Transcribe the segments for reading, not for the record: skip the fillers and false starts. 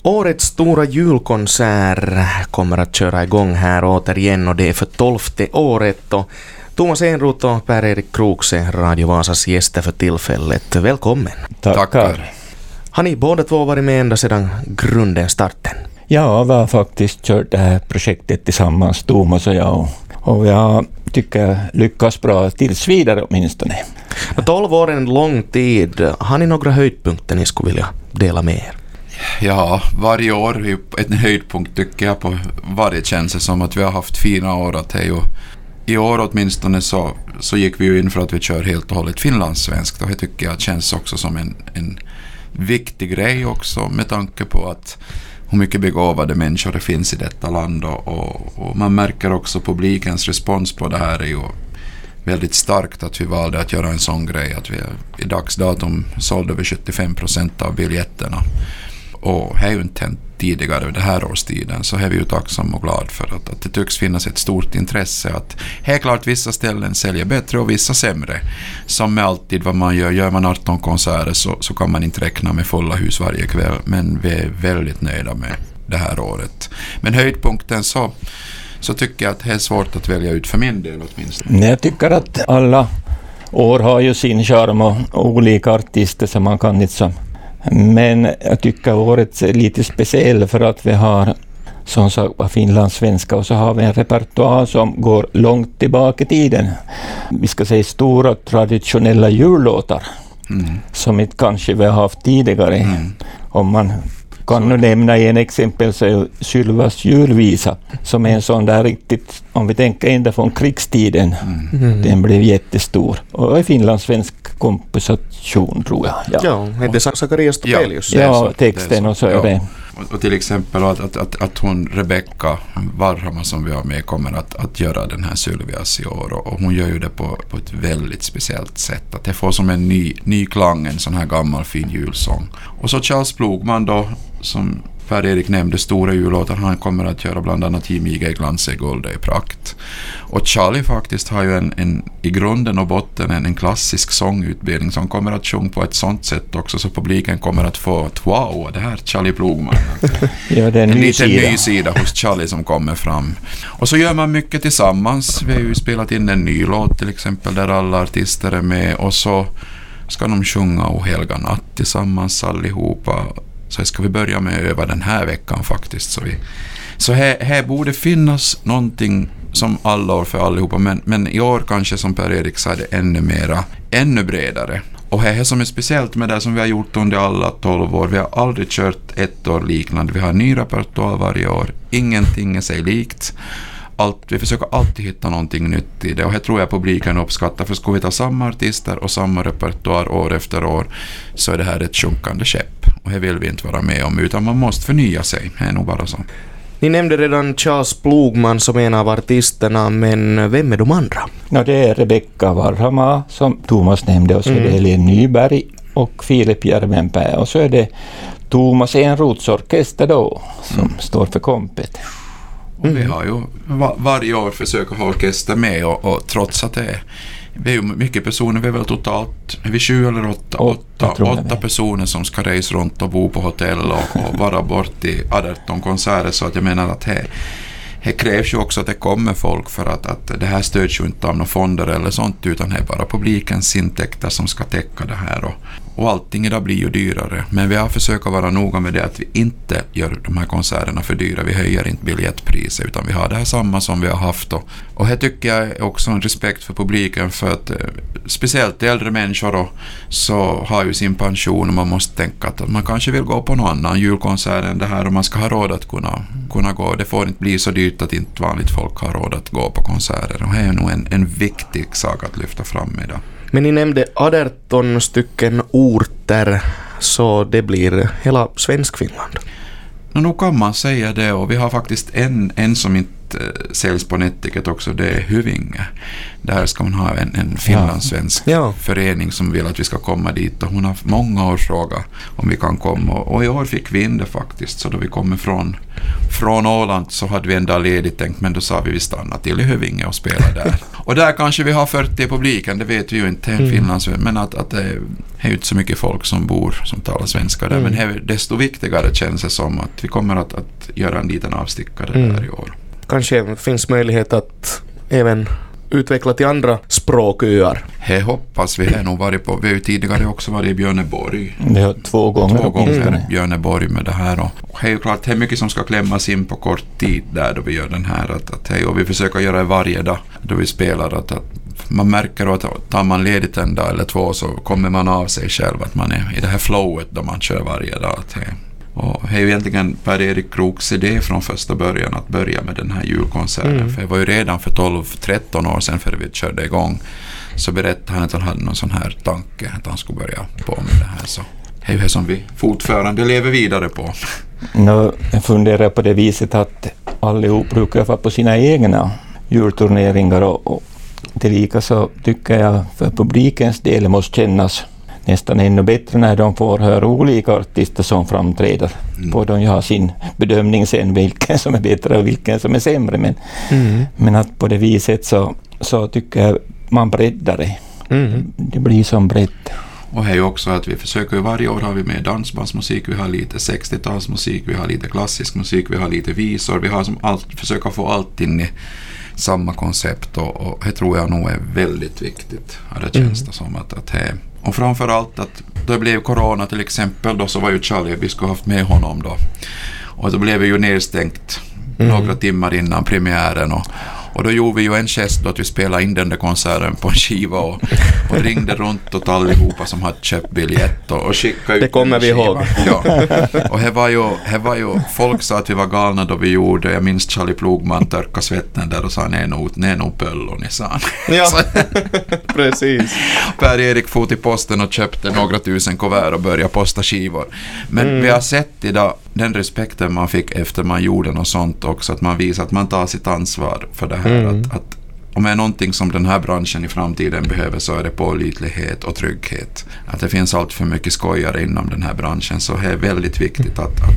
Årets stora julkonsert kommer att köra igång här återigen och det är för 12:e året. Och Thomas Enroth och Per-Erik Krokse, Radio Vasas gäster för tillfället. Välkommen. Tackar. Har ni båda två varit med ända sedan grunden starten? Ja, vi har faktiskt kört det här projektet tillsammans, Thomas och jag. Och jag tycker lyckas bra tills vidare åtminstone. 12 år är en lång tid. Har ni några höjdpunkter ni skulle vilja dela med er? Ja, varje år är en höjdpunkt tycker jag på varje känns som att vi har haft fina år. Att det i år åtminstone så gick vi ju in för att vi kör helt och hållet finlandssvenskt och det tycker jag känns också som en viktig grej också med tanke på att hur mycket begåvade människor det finns i detta land och man märker också publikens respons på det här är ju väldigt starkt att vi valde att göra en sån grej att vi i dagsdatum sålde över 75% av biljetterna och det är ju inte hänt tidigare det här årstiden så är vi ju tacksamma och glad för att det tycks finnas ett stort intresse att helt klart vissa ställen säljer bättre och vissa sämre som med alltid vad man gör man 18 konserter så kan man inte räkna med fulla hus varje kväll men vi är väldigt nöjda med det här året men höjdpunkten så tycker jag att det är svårt att välja ut för min del åtminstone. Jag tycker att alla år har ju sin charm och olika artister som man kan inte så. Men jag tycker året är lite speciell för att vi har som sagt på finlandssvenska och så har vi en repertoar som går långt tillbaka i tiden. Vi ska säga stora traditionella jullåtar som inte kanske vi har haft tidigare. Om man kan nu nämna en exempel så är Sylvas julvisa som är en sån där riktigt, om vi tänker ända från krigstiden, den blev jättestor. Och i finlandssvensk komposition tror jag. Ja, det är Zacharias Topelius. Ja, texten och så är det. Och till exempel att hon Rebecca Varhama som vi har med kommer att göra den här Sylvias i år och hon gör ju det på ett väldigt speciellt sätt att det får som en ny klang, en sån här gammal fin julsång. Och så Charles Plogman då som Per-Erik nämnde stora jullåtar, han kommer att göra bland annat Himige Glanse Guld i prakt. Och Charlie faktiskt har ju en i grunden och botten en klassisk sångutbildning som kommer att sjunga på ett sånt sätt också så publiken kommer att få ett wow, det här Charlie Plogman. Ja, det är en liten ny sida hos Charlie som kommer fram. Och så gör man mycket tillsammans. Vi har ju spelat in en ny låt till exempel där alla artister är med och så ska de sjunga O helga natt tillsammans allihopa. Så ska vi börja med att öva den här veckan faktiskt. Så här borde finnas någonting som alla år för allihopa. Men i år kanske som Per-Erik sa det ännu bredare. Och det är som är speciellt med det som vi har gjort under alla 12 år. Vi har aldrig kört ett år liknande. Vi har en ny repertoar varje år. Ingenting är sig likt. Vi försöker alltid hitta någonting nytt i det och det tror jag publiken uppskattar för ska vi ta samma artister och samma repertoar år efter år så är det här ett sjunkande skepp och det vill vi inte vara med om utan man måste förnya sig, det är nog bara så. Ni nämnde redan Charles Plogman som en av artisterna men vem är de andra? Ja, det är Rebecca Varhama som Thomas nämnde och så är det Elin Nyberg och Filip Järvenpää och så är det Thomas Enroths orkester då som står för kompet. Och vi har ju varje år försökt ha orkester med och trots att vi är ju mycket personer, vi är väl totalt är vi 7 eller 8 personer som ska resa runt och bo på hotell och vara bort i 18 konserter så att jag menar att det krävs ju också att det kommer folk för att det här stöds ju inte av några fonder eller sånt utan det är bara publikens intäkter som ska täcka det här och allting idag blir ju dyrare men vi har försökt vara noga med det att vi inte gör de här konserterna för dyra, vi höjer inte biljettpriser utan vi har det här samma som vi har haft och här tycker jag är också en respekt för publiken för att speciellt äldre människor så har ju sin pension och man måste tänka att man kanske vill gå på någon annan julkonsert än det här och man ska ha råd att kunna gå, det får inte bli så dyrt att inte vanligt folk har råd att gå på konserter och det är nog en viktig sak att lyfta fram idag. Men ni nämnde 18 stycken orter så det blir hela Svenskfinland. Nu kan man säga det och vi har faktiskt en som inte säljs på Nettiket också, det är Hyvinge. Där ska man ha en finlandssvensk förening som vill att vi ska komma dit och hon har många år frågat om vi kan komma och i år fick vi in det faktiskt så då vi kommer från Åland så hade vi en dag ledigt tänkt, men då sa vi stannar till i Hövinge och spela där. Och där kanske vi har 40 i publiken, det vet vi ju inte, Finlands, men att det är ju inte så mycket folk som bor som talar svenska där, men desto viktigare känns det som att vi kommer att göra en liten avstickare där i år. Kanske finns möjlighet att även utveckla till andra språköar. Det hoppas vi. Har nog varit på. Vi har ju tidigare också varit i Björneborg. Det har 2 gånger i Björneborg med det här. Och det är ju klart, det är mycket som ska klämmas in på kort tid där då vi gör den här. Och vi försöker göra det varje dag då vi spelar. Att man märker att tar man ledigt en dag eller 2 så kommer man av sig själv. Att man är i det här flowet då man kör varje dag. Och det är ju egentligen Per-Erik Kroks idé från första början att börja med den här julkonserten. För det var ju redan för 12-13 år sedan för vi körde igång. Så berättade han att han hade någon sån här tanke att han skulle börja på med det här. Så det är ju det som vi fortfarande lever vidare på. Jag funderar på det viset att allihop brukar vara på sina egna julturneringar och tillika så tycker jag för publikens del måste kännas nästan ännu bättre när de får höra olika artister som framträder. Både de har sin bedömning sen vilken som är bättre och vilken som är sämre. Men att på det viset så tycker jag man breddar det. Det blir som bredd. Och det är ju också att vi försöker varje år har vi med dansbandsmusik, vi har lite 60-talsmusik, vi har lite klassisk musik, vi har lite visor, vi har som försöker få allt in i samma koncept och det tror jag nog är väldigt viktigt. Ja, det känns det som att det. Och framförallt att då blev corona till exempel då så var ju Charlie, vi skulle haft med honom då. Och då blev vi ju nedstängt några timmar innan premiären och då gjorde vi ju en gest då att vi spelade in den där konserten på en skiva och ringde runt åt allihopa som hade köpt biljett och skickade ut. Det kommer vi ihåg. Ja. Och det var ju folk sa att vi var galna då vi gjorde. Jag minns Charlie Plogman törka svetten där och sa nej nog pöllon, sa han. Ja, precis. Per-Erik for till posten och köpte några tusen kuvert och började posta skivor. Men vi har sett idag den respekten man fick efter man gjorde något sånt också, att man visar att man tar sitt ansvar för det här. Att om det är någonting som den här branschen i framtiden behöver så är det pålitlighet och trygghet. Att det finns allt för mycket skojare inom den här branschen, så det är väldigt viktigt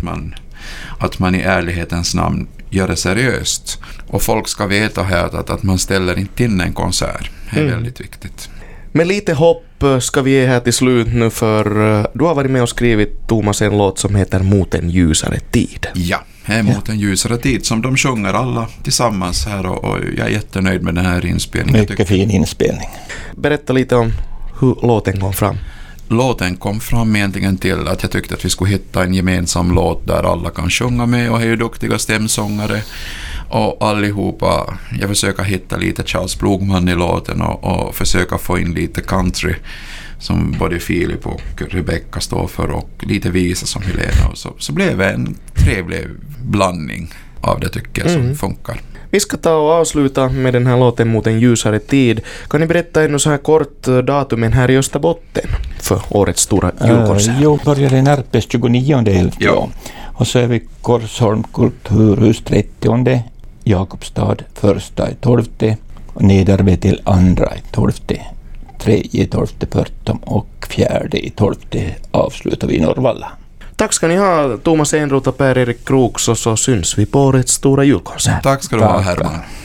att man i ärlighetens namn gör det seriöst. Och folk ska veta här att man ställer inte in en konsert. Det är väldigt viktigt. Med lite hopp ska vi ge här till slut nu, för du har varit med och skrivit, Thomas, en låt som heter Mot en ljusare tid. Ja, det är Mot en ljusare tid som de sjunger alla tillsammans här och jag är jättenöjd med den här inspelningen. Mycket fin inspelning. Berätta lite om hur låten kom fram. Låten kom fram egentligen till att jag tyckte att vi skulle hitta en gemensam låt där alla kan sjunga med och är ju duktiga stämsångare. Och allihopa, jag försöker hitta lite Charles Plogman i låten och försöka få in lite country som både Filip och Rebecca står för och lite visa som Helena. Och så blev det en trevlig blandning av det tycker jag som funkar. Vi ska ta och avsluta med den här låten Mot en ljusare tid. Kan ni berätta ännu så här kort datumen här i Österbotten för årets stora julkonsert? Jo, börjar i Närpes 29/11. Ja. Och så är vi Korsholm kulturhus 30, Jakobstad 1/12, och Nederve till 2/12, 3/12 Pörtom och 4/12 avslutar vi i Norrvalla. Tack ska ni ha, Thomas Enroth och Per-Erik Kroks, och så syns vi på årets stora julkonsert. Tack ska du ha, Herman.